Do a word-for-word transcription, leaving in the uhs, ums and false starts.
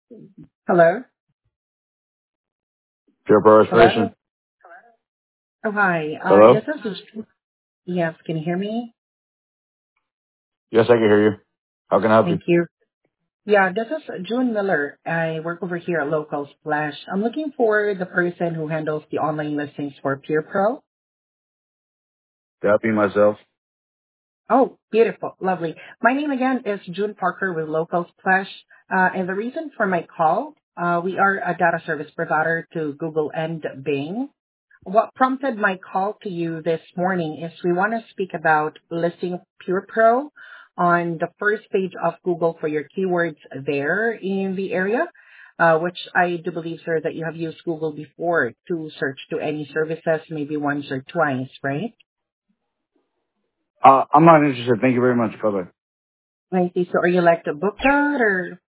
Hello? Pure Pro Hello? Restoration. Oh, hi. Uh, Hello? this is, yes, can you hear me? Yes, I can hear you. How can I help you? Thank you. Yeah, this is June Miller. I work over here at Local Splash. I'm looking for the person who handles the online listings for Pure Pro. That be myself. Oh, beautiful. Lovely. My name again is June Parker with Local Splash. Uh, and the reason for my call, uh, we are a data service provider to Google and Bing. What prompted my call to you this morning is we want to speak about listing Pure Pro on the first page of Google for your keywords there in the area, uh, which I do believe, sir, that you have used Google before to search to any services, maybe once or twice, right? Uh, I'm not interested. Thank you very much. Bye bye. I see. So are you like to book that or